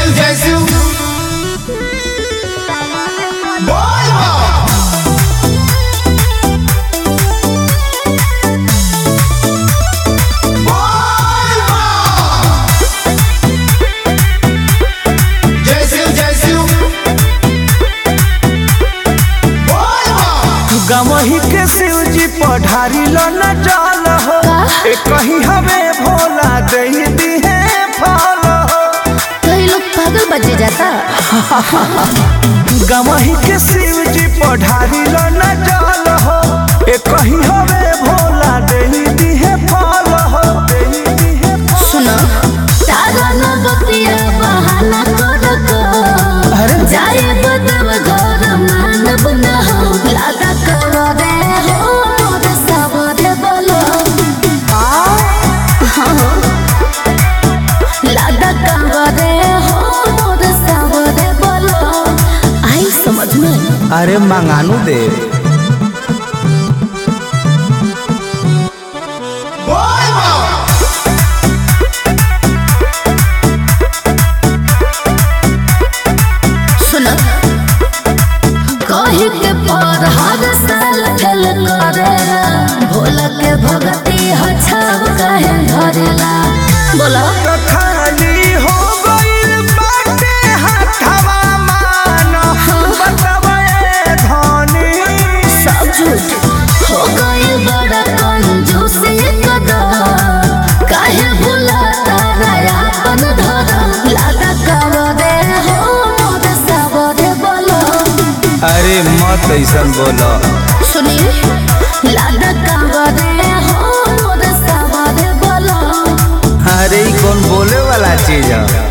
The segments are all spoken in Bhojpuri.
शिव जय शिव बोल जय शिव जय शिव गवही के शिव जी पढ़ारी लो न जाल हो कहीं हमें भोला दही दी है फल हो। कई लोग पागल बजे जाता। गवही के शिव जी पढ़ारी लो न जाल हो कहीं हमें भोला दही दी है फल हो। सुनो तारा न बतिया बहाना कर जाए बदव घर मानव न हो लादा कर दे हो मोद सबद बोलो लादा कर दे हो मोद सबद बोलो आई समझ में। अरे मंगानू दे कही के पर हर साल खेल करेला भोला के भगती हछाव कहे धरेला बोला खाली हो गइल बाटे हथवा मान बतावे धनी सब झूठ हो गई बड़ा कंजूस कदम काहे भूला तारा अपन धरम लादा कर दे हो मोद सबद बोलो। अरे मत ऐसन बोलो सुनिए लादा कर दे हो मोद सबद बोलो। अरे ई कौन बोले वाला चीज है।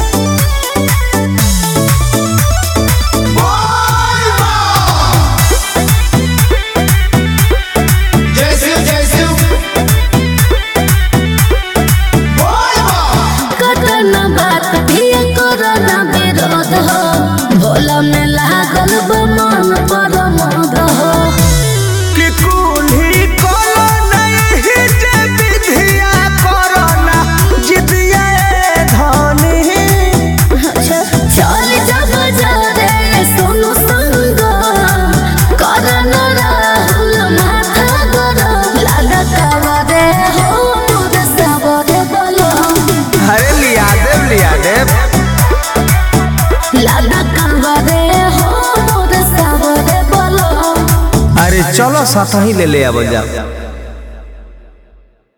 जय शिव जय शिव कटना बात भी करना विरोध हो भोला में लागल बमन पर मद हो। कि कुल्ही कोलो नहीं जे विधिया करना जिदिया धनी। चल जब रे सोनू संग करना राहुल माथा गरम लादा कर दे हो मोद सबद बोलो। अरे लिया देव लादा कर दे हो मोद सबद बोलो। अरे चलो साथ ही ले अब जा।